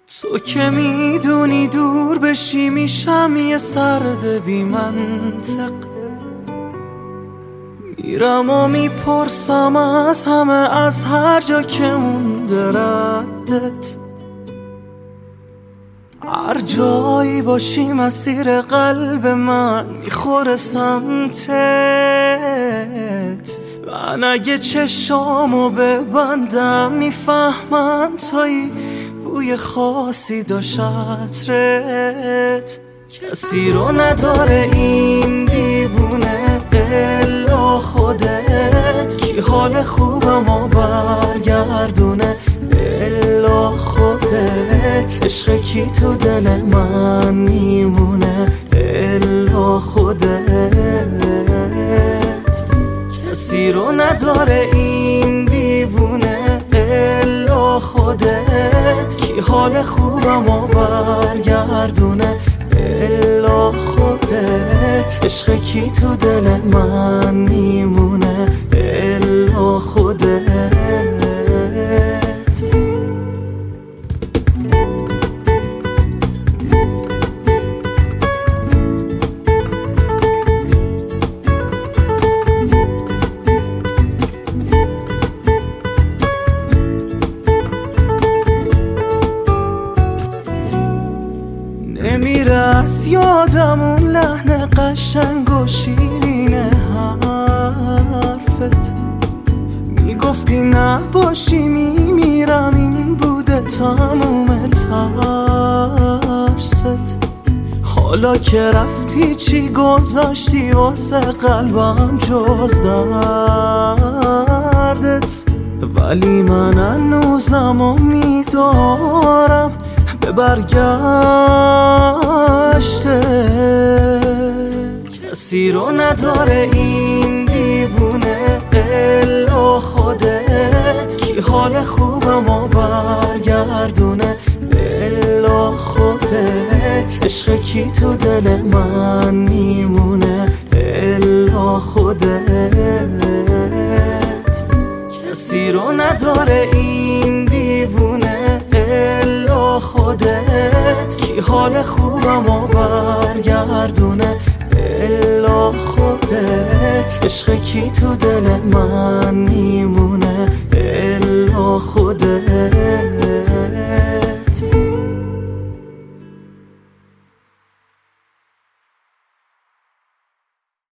تو که میدونی دور بشی میشم یه سرد بی منطق، میرم و میپرسم از همه، از هر جا که مونده ردت. هر جایی باشی مسیر قلب من میخوره سمتت. من اگه چشامو ببندم میفهمم تویی، بوی خاصی داشت عطرت. کسی رو نداره این دیوونه الا خودت، کی حال خوبمو برگردونه الا خودت. عشق کی تو دل من میمونه الا خودت. کسی رو نداره این دیوونه الا خودت، کی حال خوبمو برگردونه الا خودت. عشق کی تو دل من میمونه الا خودت. نمیره از یادم اون لحن قشنگ و شیرین حرفت. میگفتی نباشی میمیرم، این بوده تموم ترست. حالا که رفتی چی گذاشتی واسه قلبم جز دردت؟ ولی من هنوزم امیدوارم به برگشته. کسی رو نداره این دیوونه الا خودت، کی حال خوبمو برگردونه الا خودت. عشق کی تو دل من میمونه الا خودت. کسی رو نداره این دیوونه الا خودت، کی حال خوبمو برگردونه الا خودت. عشق کی تو دل من میمونه الا خودت.